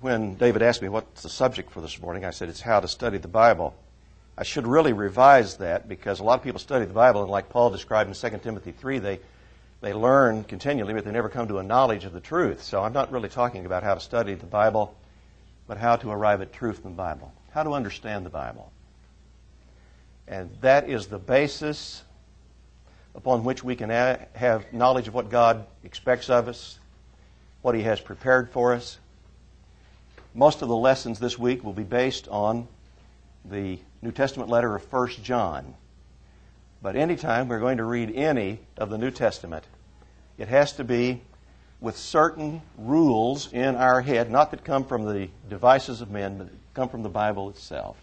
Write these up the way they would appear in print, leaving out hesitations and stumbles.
when David asked me what's the subject for this morning, I said it's how to study the Bible. I should really revise that because a lot of people study the Bible, and like Paul described in 2 Timothy 3, they learn continually, but they never come to a knowledge of the truth. So I'm not really talking about how to study the Bible, but how to arrive at truth in the Bible, how to understand the Bible. And that is the basis upon which we can have knowledge of what God expects of us, what He has prepared for us. Most of the lessons this week will be based on the New Testament letter of 1 John. But anytime we're going to read any of the New Testament, it has to be with certain rules in our head, not that come from the devices of men, but that come from the Bible itself.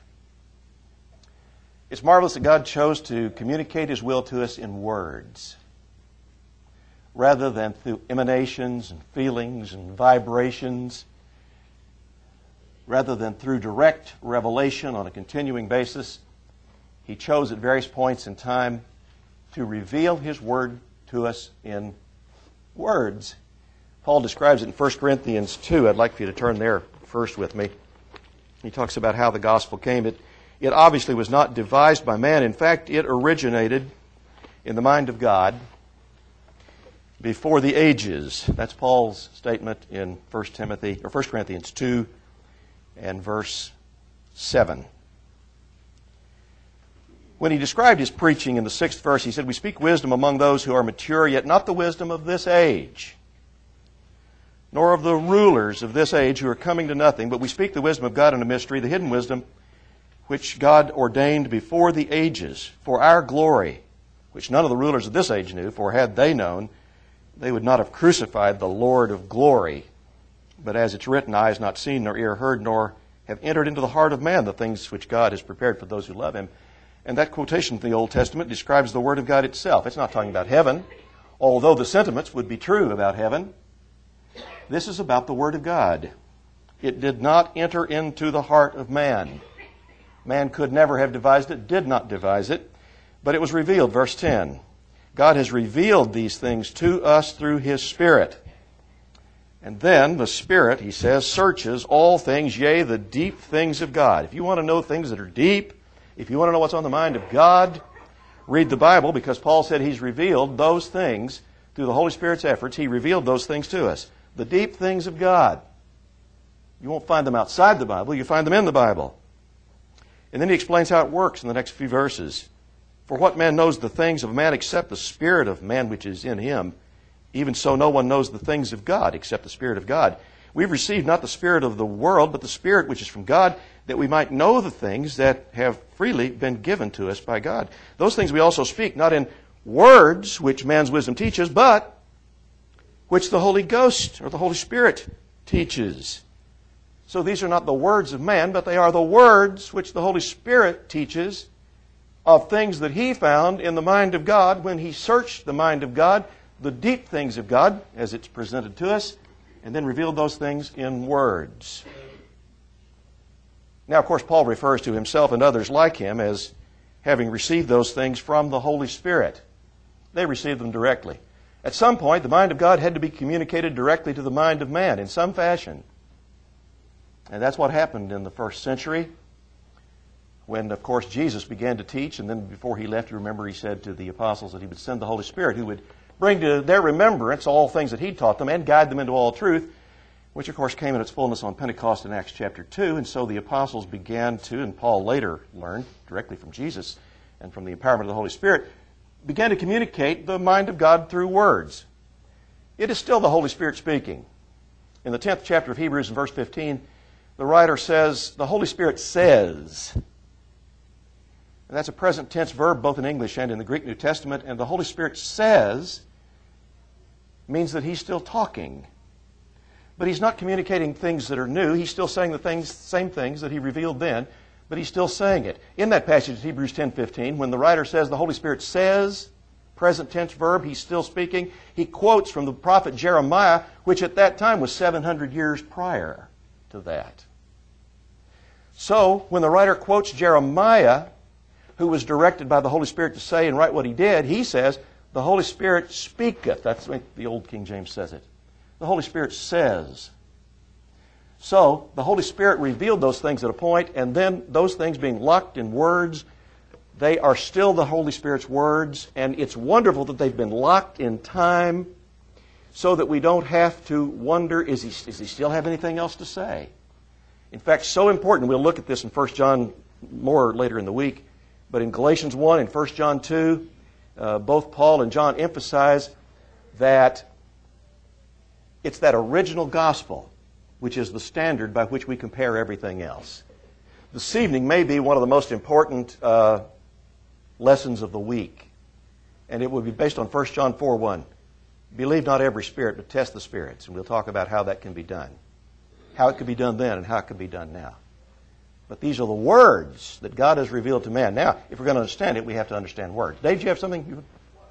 It's marvelous that God chose to communicate His will to us in words, rather than through emanations and feelings and vibrations, rather than through direct revelation on a continuing basis. He chose at various points in time to reveal His Word to us in words. Paul describes it in 1 Corinthians 2. I'd like for you to turn there first with me. He talks about how the gospel came. It obviously was not devised by man. In fact, it originated in the mind of God before the ages. That's Paul's statement in 1 Corinthians 2 and verse 7. When he described his preaching in the 6th verse, he said, "We speak wisdom among those who are mature, yet not the wisdom of this age, nor of the rulers of this age who are coming to nothing, but we speak the wisdom of God in a mystery, the hidden wisdom which God ordained before the ages for our glory, which none of the rulers of this age knew, for had they known, they would not have crucified the Lord of glory. But as it's written, eye has not seen, nor ear heard, nor have entered into the heart of man the things which God has prepared for those who love Him." And that quotation from the Old Testament describes the Word of God itself. It's not talking about heaven, although the sentiments would be true about heaven. This is about the Word of God. It did not enter into the heart of man. Man could never have devised it, did not devise it, but it was revealed. Verse 10, God has revealed these things to us through His Spirit. And then the Spirit, he says, searches all things, yea, the deep things of God. If you want to know things that are deep, if you want to know what's on the mind of God, read the Bible, because Paul said He's revealed those things through the Holy Spirit's efforts. He revealed those things to us. The deep things of God. You won't find them outside the Bible. You find them in the Bible. And then he explains how it works in the next few verses. "For what man knows the things of a man except the spirit of man which is in him? Even so no one knows the things of God except the Spirit of God. We've received not the spirit of the world, but the Spirit which is from God, that we might know the things that have freely been given to us by God. Those things we also speak, not in words which man's wisdom teaches, but which the Holy Ghost or the Holy Spirit teaches." So these are not the words of man, but they are the words which the Holy Spirit teaches of things that He found in the mind of God when He searched the mind of God, the deep things of God as it's presented to us, and then revealed those things in words. Now, of course, Paul refers to himself and others like him as having received those things from the Holy Spirit. They received them directly. At some point, the mind of God had to be communicated directly to the mind of man in some fashion. And that's what happened in the first century when, of course, Jesus began to teach. And then before He left, you remember He said to the apostles that He would send the Holy Spirit who would bring to their remembrance all things that He'd taught them and guide them into all truth, which, of course, came in its fullness on Pentecost in Acts chapter 2. And so the apostles began to, and Paul later learned directly from Jesus and from the empowerment of the Holy Spirit, began to communicate the mind of God through words. It is still the Holy Spirit speaking. In the 10th chapter of Hebrews, in verse 15, the writer says, the Holy Spirit says. And that's a present tense verb both in English and in the Greek New Testament. And the Holy Spirit says means that He's still talking. But He's not communicating things that are new. He's still saying the same things that He revealed then, but He's still saying it. In that passage, Hebrews 10:15, when the writer says the Holy Spirit says, present tense verb, He's still speaking, he quotes from the prophet Jeremiah, which at that time was 700 years prior to that. So, when the writer quotes Jeremiah, who was directed by the Holy Spirit to say and write what he did, he says, the Holy Spirit speaketh. That's the way the old King James says it. The Holy Spirit says. So the Holy Spirit revealed those things at a point, and then those things being locked in words, they are still the Holy Spirit's words, and it's wonderful that they've been locked in time so that we don't have to wonder, does he still have anything else to say? In fact, so important, we'll look at this in 1 John more later in the week, but in Galatians 1 and 1 John 2, both Paul and John emphasize that it's that original gospel which is the standard by which we compare everything else. This evening may be one of the most important lessons of the week, and it will be based on 1 John 4:1. Believe not every spirit, but test the spirits, and we'll talk about how that can be done. How it could be done then and how it can be done now. But these are the words that God has revealed to man. Now, if we're going to understand it, we have to understand words. Dave, do you have something?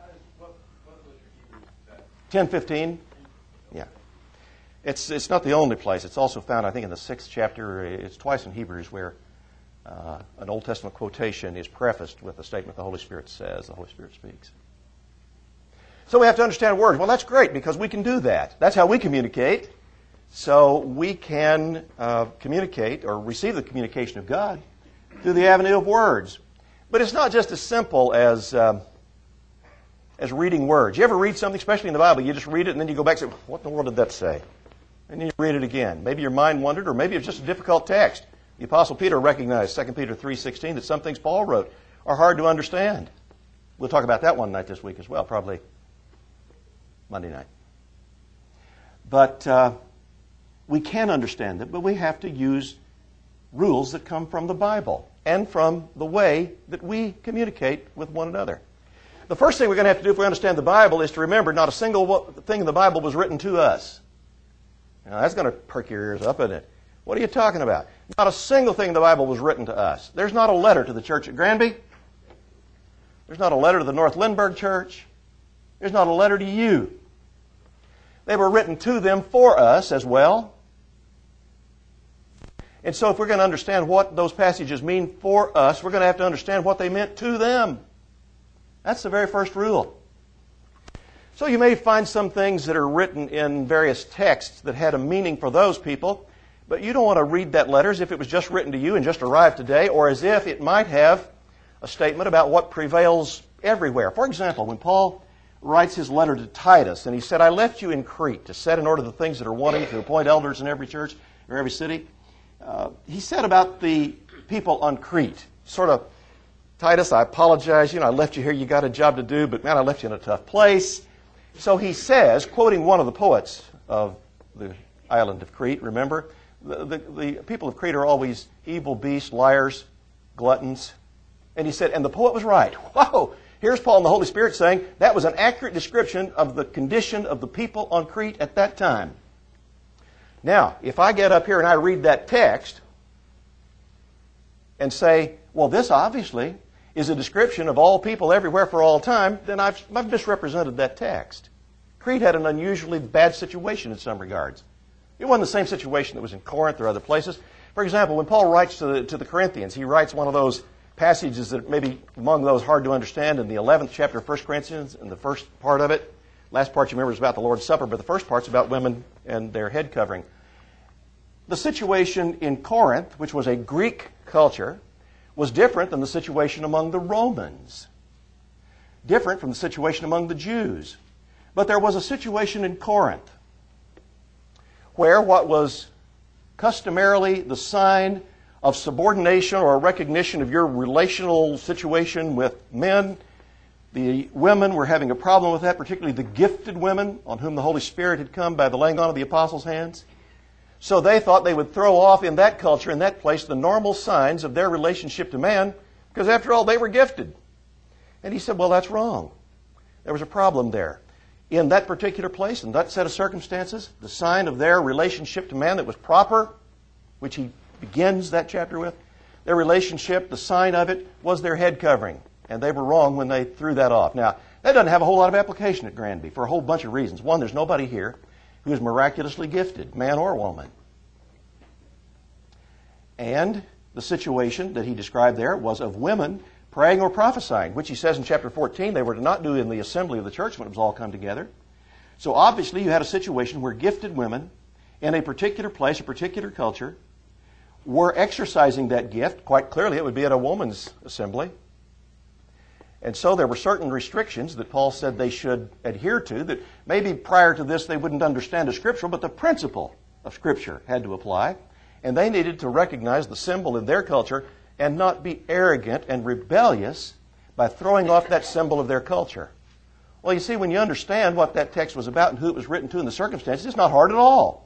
10:15? Yeah. It's not the only place. It's also found, I think, in the 6th chapter. It's twice in Hebrews where an Old Testament quotation is prefaced with the statement the Holy Spirit says, the Holy Spirit speaks. So we have to understand words. Well, that's great because we can do that. That's how we communicate. So we can communicate or receive the communication of God through the avenue of words. But it's not just as simple as reading words. You ever read something, especially in the Bible, you just read it and then you go back and say, what in the world did that say? And then you read it again. Maybe your mind wandered, or maybe it's just a difficult text. The Apostle Peter recognized, 2 Peter 3:16, that some things Paul wrote are hard to understand. We'll talk about that one night this week as well, probably Monday night. But we can understand it, but we have to use rules that come from the Bible and from the way that we communicate with one another. The first thing we're going to have to do if we understand the Bible is to remember not a single thing in the Bible was written to us. Now, that's going to perk your ears up, isn't it? What are you talking about? Not a single thing in the Bible was written to us. There's not a letter to the church at Granby. There's not a letter to the North Lindbergh Church. There's not a letter to you. They were written to them for us as well. And so if we're going to understand what those passages mean for us, we're going to have to understand what they meant to them. That's the very first rule. So you may find some things that are written in various texts that had a meaning for those people, but you don't want to read that letter as if it was just written to you and just arrived today, or as if it might have a statement about what prevails everywhere. For example, when Paul writes his letter to Titus, and he said, I left you in Crete to set in order the things that are wanting, to appoint elders in every church or every city. He said about the people on Crete, sort of, Titus, I apologize, I left you here, you got a job to do, but man, I left you in a tough place. So he says, quoting one of the poets of the island of Crete, remember, the people of Crete are always evil beasts, liars, gluttons. And he said, and the poet was right. Whoa! Here's Paul and the Holy Spirit saying that was an accurate description of the condition of the people on Crete at that time. Now, if I get up here and I read that text and say, well, this obviously is a description of all people everywhere for all time, then I've misrepresented that text. Crete had an unusually bad situation in some regards. It wasn't the same situation that was in Corinth or other places. For example, when Paul writes to the Corinthians, he writes one of those passages that maybe among those hard to understand in the 11th chapter of 1 Corinthians, in the first part of it. Last part you remember is about the Lord's Supper, but the first part's about women and their head covering. The situation in Corinth, which was a Greek culture, was different than the situation among the Romans, different from the situation among the Jews. But there was a situation in Corinth where what was customarily the sign of subordination or a recognition of your relational situation with men, the women were having a problem with that, particularly the gifted women on whom the Holy Spirit had come by the laying on of the apostles' hands. So they thought they would throw off in that culture, in that place, the normal signs of their relationship to man, because after all, they were gifted. And he said, well, that's wrong. There was a problem there. In that particular place, in that set of circumstances, the sign of their relationship to man that was proper, which he begins that chapter with, their relationship, the sign of it, was their head covering. And they were wrong when they threw that off. Now, that doesn't have a whole lot of application at Granby for a whole bunch of reasons. One, there's nobody here who is miraculously gifted, man or woman. And the situation that he described there was of women praying or prophesying, which he says in chapter 14 they were to not do in the assembly of the church when it was all come together. So obviously you had a situation where gifted women in a particular place, a particular culture, were exercising that gift. Quite clearly, it would be at a woman's assembly. And so there were certain restrictions that Paul said they should adhere to, that maybe prior to this they wouldn't understand as scriptural, but the principle of Scripture had to apply. And they needed to recognize the symbol in their culture and not be arrogant and rebellious by throwing off that symbol of their culture. Well, you see, when you understand what that text was about and who it was written to and the circumstances, it's not hard at all.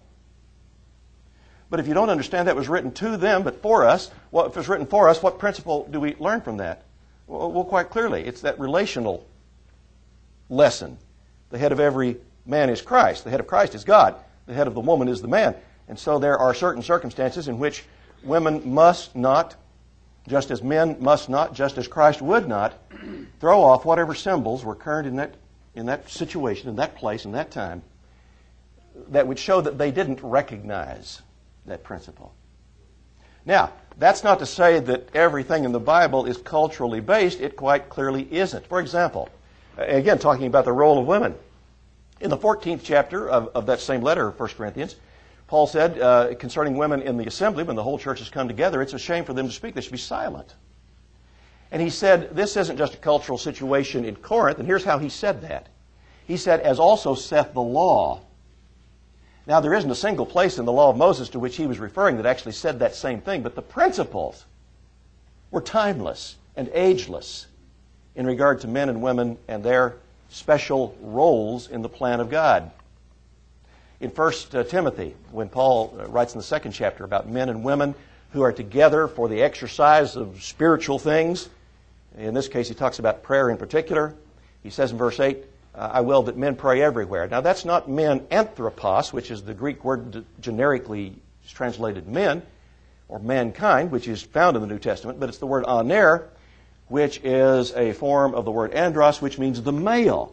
But if you don't understand that it was written to them, but for us, well, if it was written for us, what principle do we learn from that? Well, quite clearly, it's that relational lesson. The head of every man is Christ. The head of Christ is God. The head of the woman is the man. And so there are certain circumstances in which women must not, just as men must not, just as Christ would not, throw off whatever symbols were current in that situation, in that place, in that time, that would show that they didn't recognize that principle. Now, that's not to say that everything in the Bible is culturally based. It quite clearly isn't. For example, again, talking about the role of women. In the 14th chapter of that same letter of 1 Corinthians, Paul said concerning women in the assembly, when the whole church has come together, it's a shame for them to speak. They should be silent. And he said, this isn't just a cultural situation in Corinth, and here's how he said that. He said, as also saith the law. Now, there isn't a single place in the law of Moses to which he was referring that actually said that same thing, but the principles were timeless and ageless in regard to men and women and their special roles in the plan of God. In 1 Timothy, when Paul writes in the 2nd chapter about men and women who are together for the exercise of spiritual things, in this case he talks about prayer in particular, he says in verse 8, I will that men pray everywhere. Now that's not men anthropos, which is the Greek word generically translated men, or mankind, which is found in the New Testament, but it's the word aner, which is a form of the word andros, which means the male.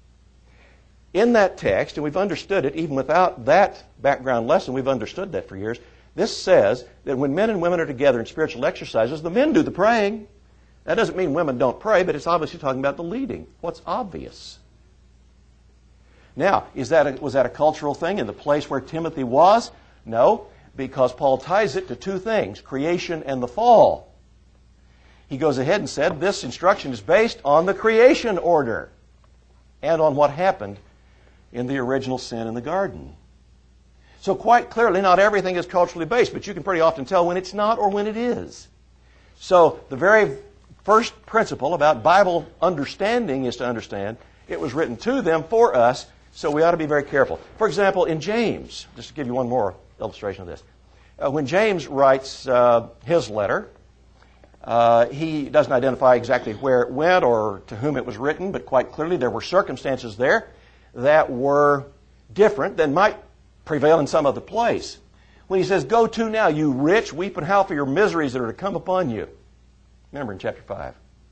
In that text, and we've understood it even without that background lesson, we've understood that for years, this says that when men and women are together in spiritual exercises, the men do the praying. That doesn't mean women don't pray, but it's obviously talking about the leading. What's obvious? Now, was that a cultural thing in the place where Timothy was? No, because Paul ties it to two things, creation and the fall. He goes ahead and said this instruction is based on the creation order and on what happened in the original sin in the garden. So quite clearly, not everything is culturally based, but you can pretty often tell when it's not or when it is. So the very first principle about Bible understanding is to understand it was written to them for us, so we ought to be very careful. For example, in James, just to give you one more illustration of this, when James writes his letter, he doesn't identify exactly where it went or to whom it was written, but quite clearly there were circumstances there that were different than might prevail in some other place. When he says, go to now, you rich, weep and howl for your miseries that are to come upon you. Remember in chapter 5.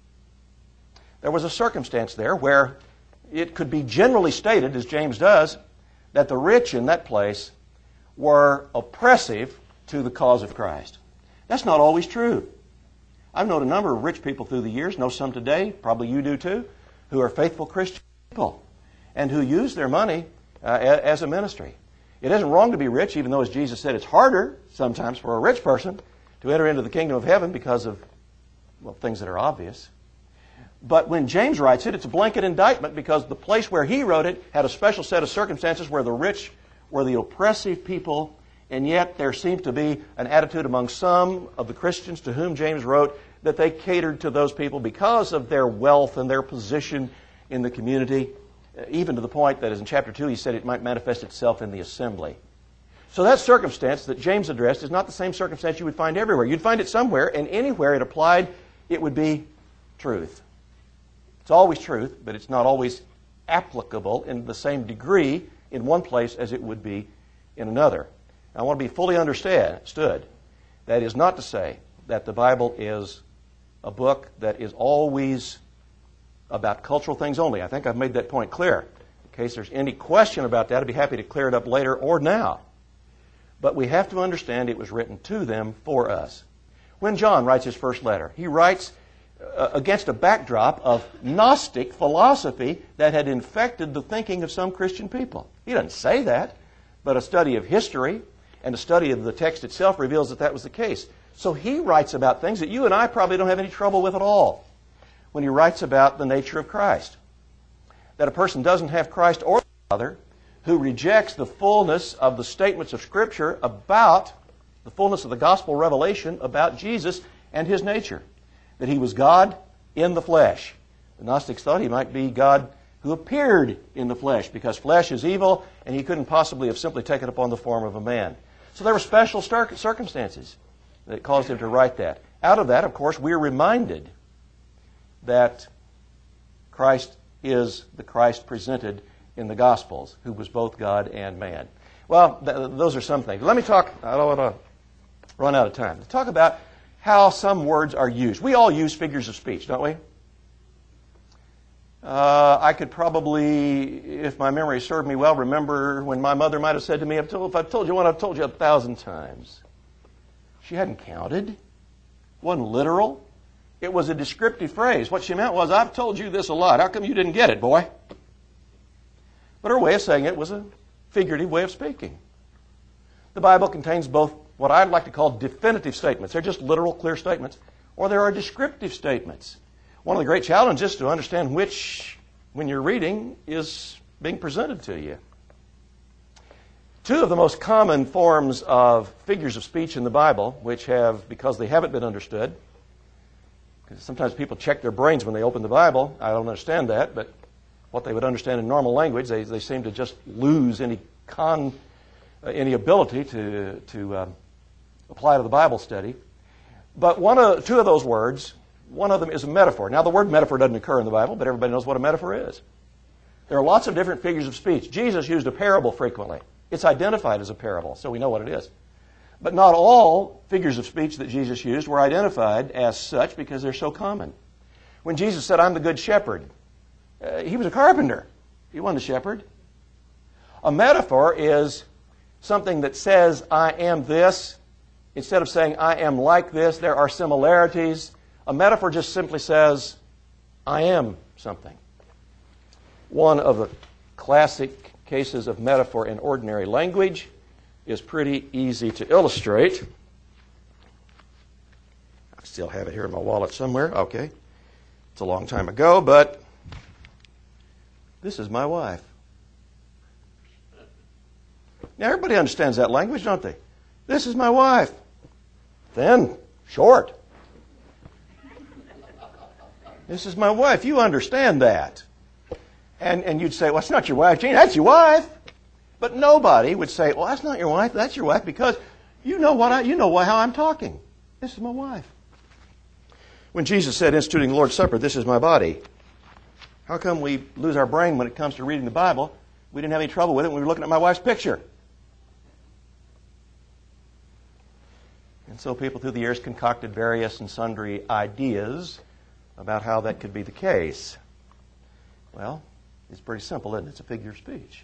There was a circumstance there where it could be generally stated, as James does, that the rich in that place were oppressive to the cause of Christ. That's not always true. I've known a number of rich people through the years, know some today, probably you do too, who are faithful Christian people and who use their money as a ministry. It isn't wrong to be rich, even though, as Jesus said, it's harder sometimes for a rich person to enter into the kingdom of heaven because of, well, things that are obvious. But when James writes it, it's a blanket indictment because the place where he wrote it had a special set of circumstances where the rich were the oppressive people, and yet there seemed to be an attitude among some of the Christians to whom James wrote that they catered to those people because of their wealth and their position in the community, even to the point that, as in chapter 2, he said it might manifest itself in the assembly. So that circumstance that James addressed is not the same circumstance you would find everywhere. You'd find it somewhere, and anywhere it applied, it would be truth. It's always truth, but it's not always applicable in the same degree in one place as it would be in another. I want to be fully understood. That is not to say that the Bible is a book that is always about cultural things only. I think I've made that point clear. In case there's any question about that, I'd be happy to clear it up later or now. But we have to understand it was written to them for us. When John writes his first letter, he writes against a backdrop of Gnostic philosophy that had infected the thinking of some Christian people. He doesn't say that, But a study of history and a study of the text itself reveals that that was the case. So he writes about things that you and I probably don't have any trouble with at all when he writes about the nature of Christ. That a person doesn't have Christ or the Father who rejects the fullness of the statements of Scripture about the fullness of the gospel revelation about Jesus and his nature. That he was God in the flesh. The Gnostics thought he might be God who appeared in the flesh because flesh is evil and he couldn't possibly have simply taken upon the form of a man. So there were special circumstances that caused him to write that. Out of that, of course, we're reminded that Christ is the Christ presented in the Gospels, who was both God and man. Well, those are some things. Let me talk, I don't want to run out of time, to talk about how some words are used. We all use figures of speech, don't we? I could probably, if my memory served me well, remember when my mother might have said to me, if I've told you one, I've told you 1,000 times. She hadn't counted. It wasn't literal. It was a descriptive phrase. What she meant was, I've told you this a lot. How come you didn't get it, boy? But her way of saying it was a figurative way of speaking. The Bible contains both what I'd like to call definitive statements. They're just literal, clear statements. Or there are descriptive statements. One of the great challenges is to understand which, when you're reading, is being presented to you. Two of the most common forms of figures of speech in the Bible, which have, because they haven't been understood, because sometimes people check their brains when they open the Bible. I don't understand that, but what they would understand in normal language, they seem to just lose any ability to apply to the Bible study. But two of those words, one of them is a metaphor. Now, the word metaphor doesn't occur in the Bible, but everybody knows what a metaphor is. There are lots of different figures of speech. Jesus used a parable frequently. It's identified as a parable, so we know what it is. But not all figures of speech that Jesus used were identified as such because they're so common. When Jesus said, I'm the good shepherd, he was a carpenter. He wasn't a shepherd. A metaphor is something that says, I am this. Instead of saying, I am like this, there are similarities. A metaphor just simply says, I am something. One of the classic cases of metaphor in ordinary language is pretty easy to illustrate. I still have it here in my wallet somewhere. Okay. It's a long time ago, but this is my wife. Now, everybody understands that language, don't they? This is my wife. Thin, short. This is my wife. You understand that. And you'd say, well, it's not your wife, Gene. That's your wife. But nobody would say, well, that's not your wife. That's your wife because you know how I'm talking. This is my wife. When Jesus said, instituting the Lord's Supper, this is my body, how come we lose our brain when it comes to reading the Bible? We didn't have any trouble with it when we were looking at my wife's picture. And so people through the years concocted various and sundry ideas about how that could be the case. Well, it's pretty simple, isn't it? It's a figure of speech.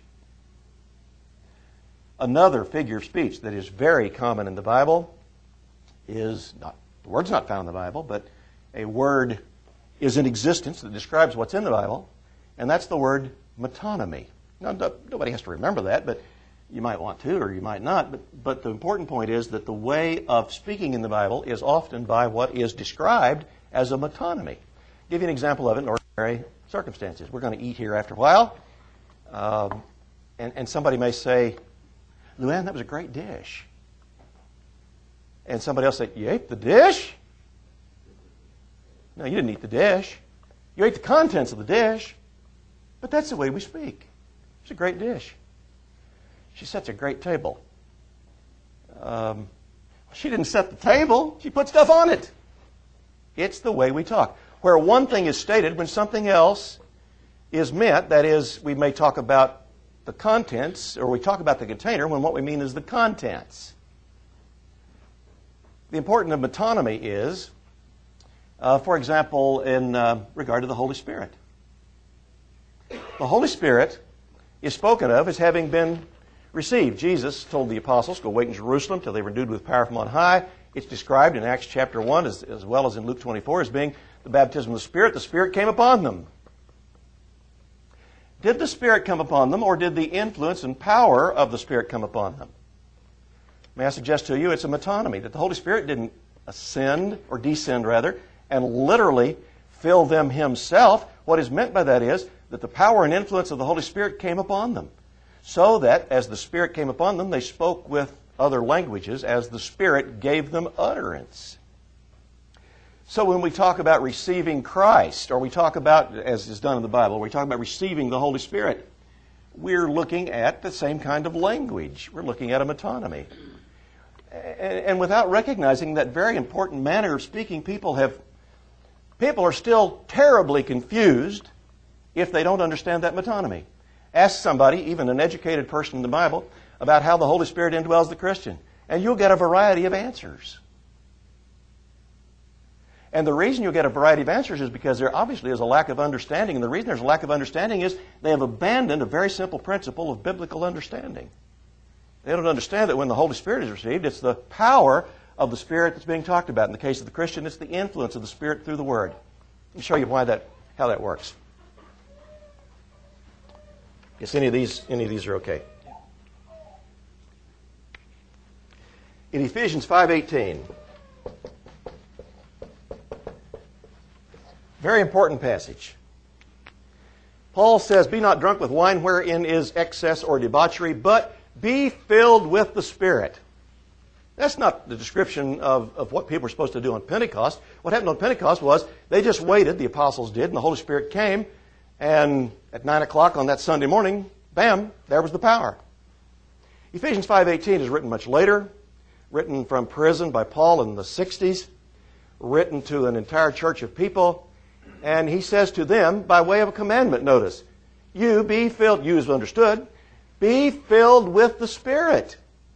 Another figure of speech that is very common in the Bible is not, the word's not found in the Bible, but a word is in existence that describes what's in the Bible, and that's the word metonymy. Now, nobody has to remember that, but you might want to or you might not. But the important point is that the way of speaking in the Bible is often by what is described as a metonymy. I'll give you an example of it in ordinary circumstances. We're going to eat here after a while, and somebody may say, Luann, that was a great dish. And somebody else say, you ate the dish? No, you didn't eat the dish. You ate the contents of the dish. But that's the way we speak. It's a great dish. She sets a great table. She didn't set the table. She put stuff on it. It's the way we talk. Where one thing is stated when something else is meant, that is, we may talk about the contents, or we talk about the container when what we mean is the contents. The importance of metonymy is, for example, in regard to the Holy Spirit. The Holy Spirit is spoken of as having been received. Jesus told the apostles, go wait in Jerusalem till they were endued with power from on high. It's described in Acts chapter 1 as well as in Luke 24 as being the baptism of the Spirit. The Spirit came upon them. Did the Spirit come upon them, or did the influence and power of the Spirit come upon them? May I suggest to you it's a metonymy, that the Holy Spirit didn't ascend, or descend rather, and literally fill them Himself. What is meant by that is that the power and influence of the Holy Spirit came upon them, so that as the Spirit came upon them, they spoke with other languages as the Spirit gave them utterance. So when we talk about receiving Christ, or we talk about, as is done in the Bible, we talk about receiving the Holy Spirit, we're looking at the same kind of language. We're looking at a metonymy. And without recognizing that very important manner of speaking, people are still terribly confused if they don't understand that metonymy. Ask somebody, even an educated person in the Bible, about how the Holy Spirit indwells the Christian, and you'll get a variety of answers. And the reason you'll get a variety of answers is because there obviously is a lack of understanding. And the reason there's a lack of understanding is they have abandoned a very simple principle of biblical understanding. They don't understand that when the Holy Spirit is received, it's the power of the Spirit that's being talked about. In the case of the Christian, it's the influence of the Spirit through the Word. Let me show you how that works. Guess any of these are okay. In Ephesians 5:18, very important passage. Paul says, "Be not drunk with wine wherein is excess or debauchery, but be filled with the Spirit." That's not the description of what people were supposed to do on Pentecost. What happened on Pentecost was they just waited, the apostles did, and the Holy Spirit came, and at 9 o'clock on that Sunday morning, bam, there was the power. Ephesians 5:18 is written much later, written from prison by Paul in the 60s, written to an entire church of people, and he says to them, by way of a commandment, notice, you be filled, you as understood, be filled with the Spirit.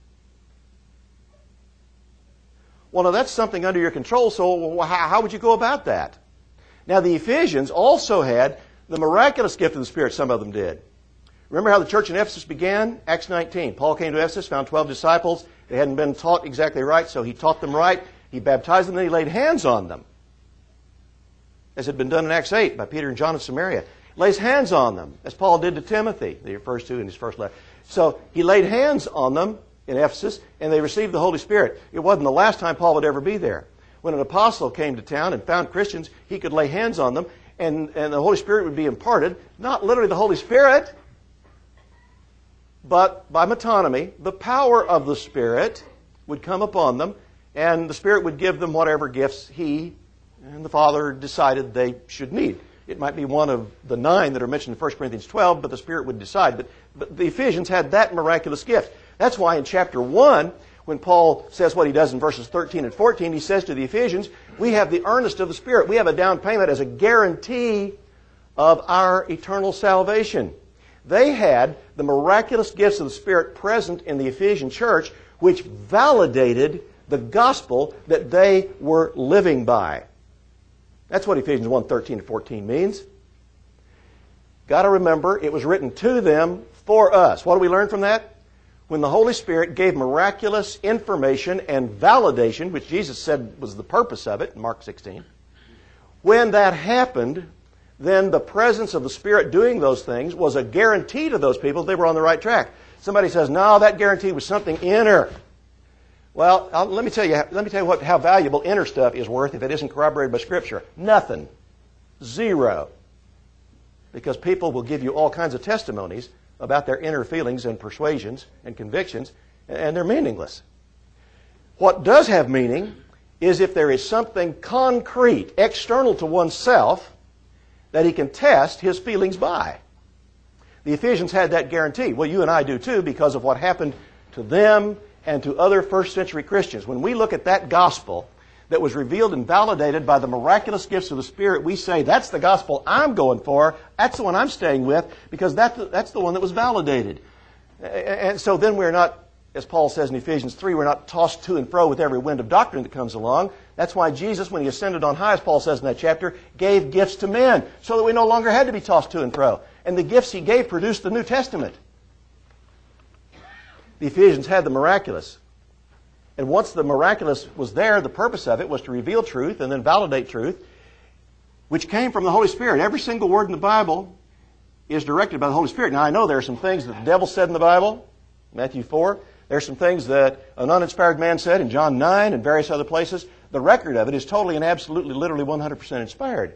Well, now that's something under your control, so how would you go about that? Now, the Ephesians also had the miraculous gift of the Spirit, some of them did. Remember how the church in Ephesus began? Acts 19. Paul came to Ephesus, found 12 disciples. They hadn't been taught exactly right, so he taught them right. He baptized them, then he laid hands on them, as had been done in Acts 8 by Peter and John of Samaria. He lays hands on them, as Paul did to Timothy, that he refers to in his first letter. So he laid hands on them in Ephesus, and they received the Holy Spirit. It wasn't the last time Paul would ever be there. When an apostle came to town and found Christians, he could lay hands on them, and the Holy Spirit would be imparted. Not literally the Holy Spirit, but by metonymy, the power of the Spirit would come upon them, and the Spirit would give them whatever gifts He and the Father decided they should need. It might be one of the 9 that are mentioned in 1 Corinthians 12, but the Spirit would decide. But the Ephesians had that miraculous gift. That's why in chapter 1, when Paul says what he does in verses 13 and 14, he says to the Ephesians, we have the earnest of the Spirit. We have a down payment as a guarantee of our eternal salvation. They had the miraculous gifts of the Spirit present in the Ephesian church, which validated the gospel that they were living by. That's what Ephesians 1:13 and 14 means. Got to remember, it was written to them for us. What do we learn from that? When the Holy Spirit gave miraculous information and validation, which Jesus said was the purpose of it in Mark 16, when that happened, then the presence of the Spirit doing those things was a guarantee to those people they were on the right track. Somebody says, no, that guarantee was something inner. Well, let me tell you how valuable inner stuff is worth if it isn't corroborated by Scripture. Nothing. Zero. Because people will give you all kinds of testimonies about their inner feelings and persuasions and convictions, and they're meaningless. What does have meaning is if there is something concrete, external to oneself, that he can test his feelings by. The Ephesians had that guarantee. Well, you and I do too, because of what happened to them and to other first century Christians. When we look at that gospel that was revealed and validated by the miraculous gifts of the Spirit, we say, that's the gospel I'm going for, that's the one I'm staying with, because that's the one that was validated. And so then we're not, as Paul says in Ephesians 3, we're not tossed to and fro with every wind of doctrine that comes along. That's why Jesus, when He ascended on high, as Paul says in that chapter, gave gifts to men, so that we no longer had to be tossed to and fro. And the gifts He gave produced the New Testament. The Ephesians had the miraculous. And once the miraculous was there, the purpose of it was to reveal truth and then validate truth, which came from the Holy Spirit. Every single word in the Bible is directed by the Holy Spirit. Now, I know there are some things that the devil said in the Bible, Matthew 4. There are some things that an uninspired man said in John 9 and various other places. The record of it is totally and absolutely, literally 100% inspired.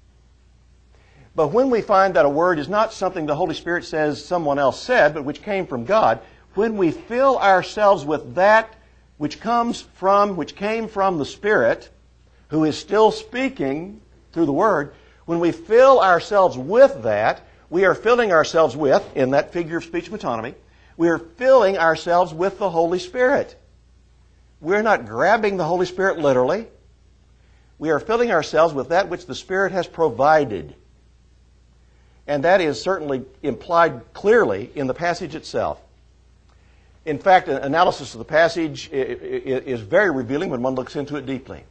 But when we find that a word is not something the Holy Spirit says someone else said, but which came from God, when we fill ourselves with that which came from the Spirit, who is still speaking through the Word, when we fill ourselves with that, we are filling ourselves with, in that figure of speech metonymy, we are filling ourselves with the Holy Spirit. We're not grabbing the Holy Spirit literally. We are filling ourselves with that which the Spirit has provided. And that is certainly implied clearly in the passage itself. In fact, an analysis of the passage is very revealing when one looks into it deeply.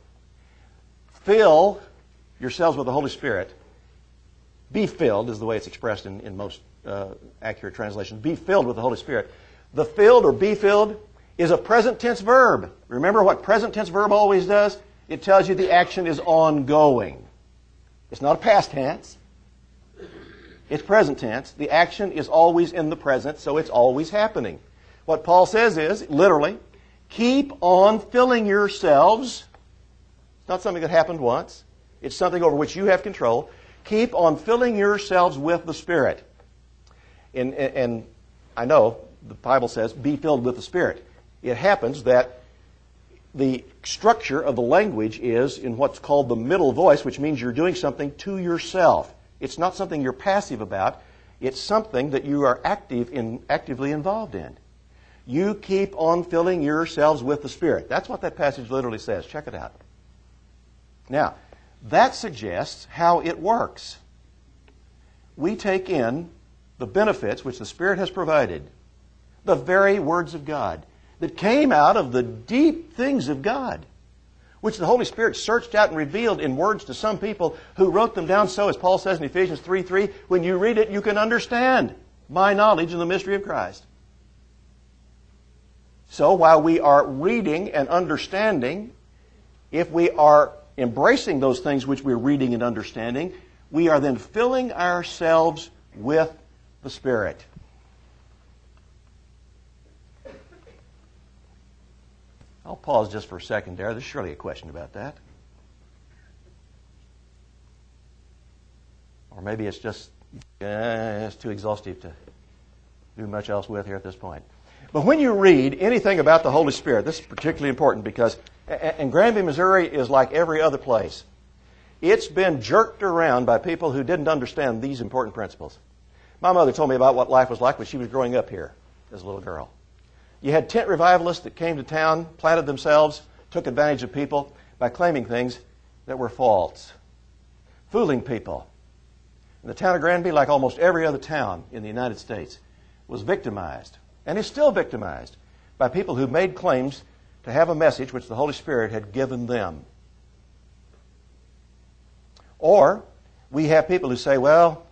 Fill yourselves with the Holy Spirit. Be filled is the way it's expressed in most accurate translations. Be filled with the Holy Spirit. The filled or be filled is a present tense verb. Remember what present tense verb always does? It tells you the action is ongoing. It's not a past tense. It's present tense. The action is always in the present, so it's always happening. What Paul says is, literally, keep on filling yourselves. It's not something that happened once. It's something over which you have control. Keep on filling yourselves with the Spirit. And I know the Bible says, be filled with the Spirit. It happens that the structure of the language is in what's called the middle voice, which means you're doing something to yourself. It's not something you're passive about. It's something that you are actively involved in. You keep on filling yourselves with the Spirit. That's what that passage literally says. Check it out. Now, that suggests how it works. We take in the benefits which the Spirit has provided, the very words of God that came out of the deep things of God, which the Holy Spirit searched out and revealed in words to some people who wrote them down so, as Paul says in Ephesians 3:3, when you read it, you can understand my knowledge of the mystery of Christ. So while we are reading and understanding, if we are embracing those things which we're reading and understanding, we are then filling ourselves with the Spirit. I'll pause just for a second there. There's surely a question about that. Or maybe it's just it's too exhaustive to do much else with here at this point. But when you read anything about the Holy Spirit, this is particularly important because, and Granby, Missouri is like every other place. It's been jerked around by people who didn't understand these important principles. My mother told me about what life was like when she was growing up here as a little girl. You had tent revivalists that came to town, planted themselves, took advantage of people by claiming things that were false, fooling people. And the town of Granby, like almost every other town in the United States, was victimized, and is still victimized, by people who made claims to have a message which the Holy Spirit had given them. Or we have people who say, well,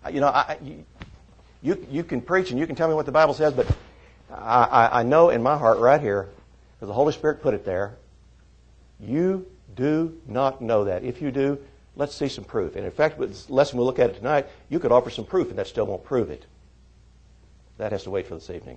you can preach and you can tell me what the Bible says, but I know in my heart right here, because the Holy Spirit put it there, you do not know that. If you do, let's see some proof. And in fact, with the lesson we'll look at it tonight, you could offer some proof and that still won't prove it. That has to wait for this evening.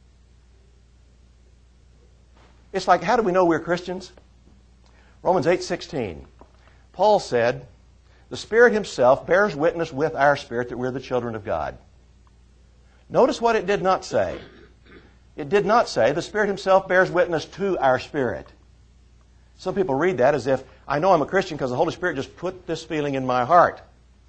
It's like, how do we know we're Christians? Romans 8:16. Paul said, the Spirit Himself bears witness with our spirit that we're the children of God. Notice what it did not say. It did not say the Spirit Himself bears witness to our spirit. Some people read that as if, I know I'm a Christian because the Holy Spirit just put this feeling in my heart.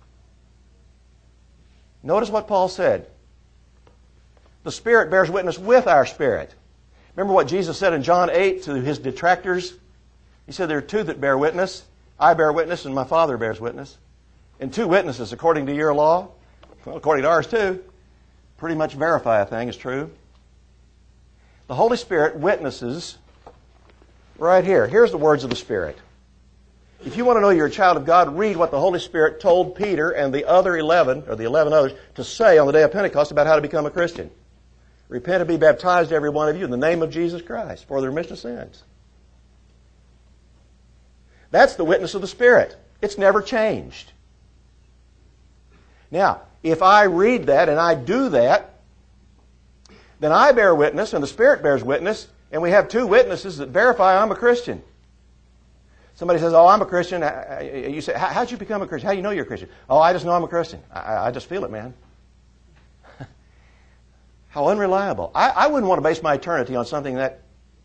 Notice what Paul said. The Spirit bears witness with our spirit. Remember what Jesus said in John 8 to His detractors? He said, there are two that bear witness. I bear witness and my Father bears witness. And two witnesses, according to your law, well, according to ours too, pretty much verify a thing is true. The Holy Spirit witnesses right here. Here's the words of the Spirit. If you want to know you're a child of God, read what the Holy Spirit told Peter and the other 11, or the 11 others, to say on the day of Pentecost about how to become a Christian. Repent and be baptized, every one of you, in the name of Jesus Christ for the remission of sins. That's the witness of the Spirit. It's never changed. Now, if I read that and I do that, then I bear witness and the Spirit bears witness, and we have two witnesses that verify I'm a Christian. Somebody says, oh, I'm a Christian. You say, how'd you become a Christian? How do you know you're a Christian? Oh, I just know I'm a Christian. I just feel it, man. How unreliable. I wouldn't want to base my eternity on something that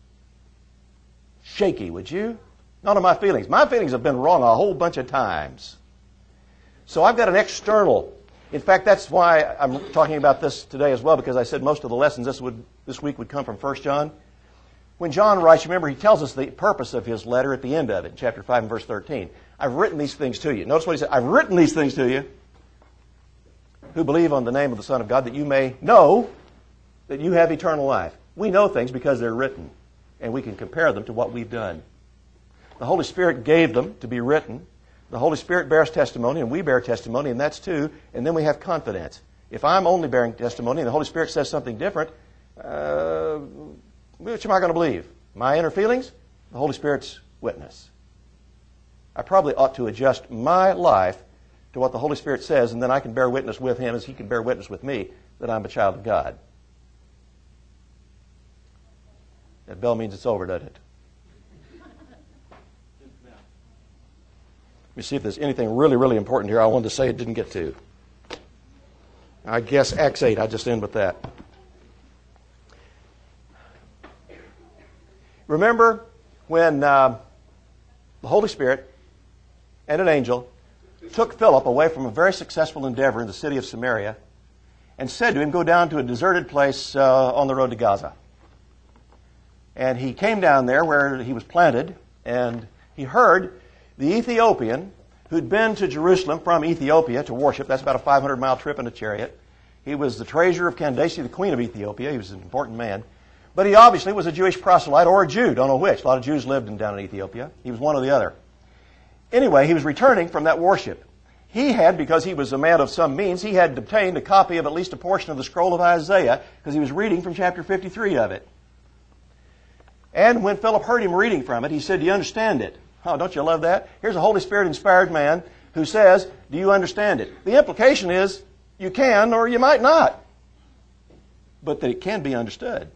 shaky, would you? None of my feelings. My feelings have been wrong a whole bunch of times. So I've got an external. In fact, that's why I'm talking about this today as well, because I said most of the lessons this week would come from 1 John. When John writes, remember, he tells us the purpose of his letter at the end of it, chapter 5 and verse 13. I've written these things to you. Notice what he said. I've written these things to you who believe on the name of the Son of God, that you may know that you have eternal life. We know things because they're written, and we can compare them to what we've done. The Holy Spirit gave them to be written. The Holy Spirit bears testimony, and we bear testimony, and that's two. And then we have confidence. If I'm only bearing testimony and the Holy Spirit says something different, which am I going to believe? My inner feelings? The Holy Spirit's witness. I probably ought to adjust my life to what the Holy Spirit says, and then I can bear witness with Him as He can bear witness with me that I'm a child of God. That bell means it's over, doesn't it? Let me see if there's anything really, really important here I wanted to say it didn't get to. I guess Acts 8, I just end with that. Remember when the Holy Spirit and an angel took Philip away from a very successful endeavor in the city of Samaria and said to him, go down to a deserted place on the road to Gaza. And he came down there where he was planted, and he heard the Ethiopian who'd been to Jerusalem from Ethiopia to worship. That's about a 500-mile trip in a chariot. He was the treasurer of Candace, the queen of Ethiopia. He was an important man. But he obviously was a Jewish proselyte or a Jew, don't know which. A lot of Jews lived down in Ethiopia. He was one or the other. Anyway, he was returning from that worship. He had, because he was a man of some means, he had obtained a copy of at least a portion of the scroll of Isaiah, because he was reading from chapter 53 of it. And when Philip heard him reading from it, he said, do you understand it? Oh, don't you love that? Here's a Holy Spirit-inspired man who says, do you understand it? The implication is, you can or you might not. But that it can be understood.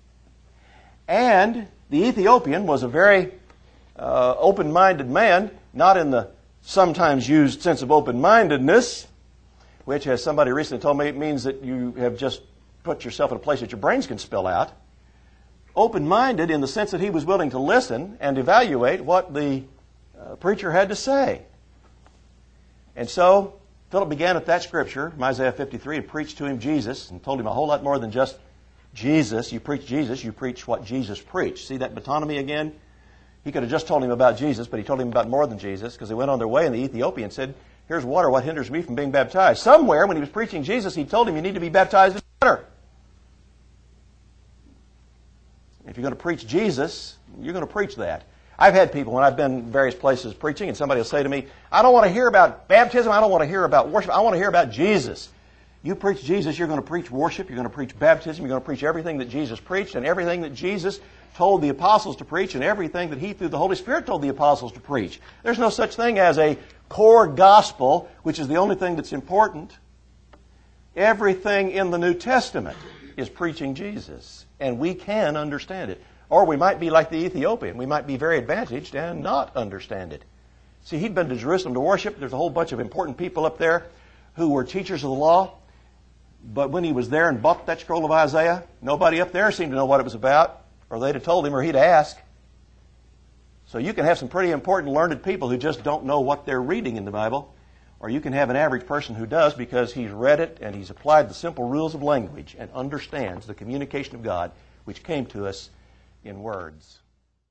And the Ethiopian was a very open-minded man, not in the sometimes used sense of open-mindedness, which, as somebody recently told me, it means that you have just put yourself in a place that your brains can spill out. Open-minded in the sense that he was willing to listen and evaluate what the preacher had to say. And so Philip began at that scripture, from Isaiah 53, and preached to him Jesus, and told him a whole lot more than just Jesus. You preach what Jesus preached. See that metonymy again? He could have just told him about Jesus, but he told him about more than Jesus, because they went on their way, and the Ethiopian said, here's water, what hinders me from being baptized? Somewhere, when he was preaching Jesus, he told him you need to be baptized in water. If you're going to preach Jesus, you're going to preach that. I've had people, when I've been in various places preaching, and somebody will say to me, I don't want to hear about baptism, I don't want to hear about worship, I want to hear about Jesus. You preach Jesus, you're going to preach worship, you're going to preach baptism, you're going to preach everything that Jesus preached, and everything that Jesus told the apostles to preach, and everything that He, through the Holy Spirit, told the apostles to preach. There's no such thing as a core gospel, which is the only thing that's important. Everything in the New Testament is preaching Jesus, and we can understand it. Or we might be like the Ethiopian. We might be very advantaged and not understand it. See, he'd been to Jerusalem to worship. There's a whole bunch of important people up there who were teachers of the law. But when he was there and bought that scroll of Isaiah, nobody up there seemed to know what it was about, or they'd have told him, or he'd ask. So you can have some pretty important learned people who just don't know what they're reading in the Bible, or you can have an average person who does because he's read it and he's applied the simple rules of language and understands the communication of God which came to us in words.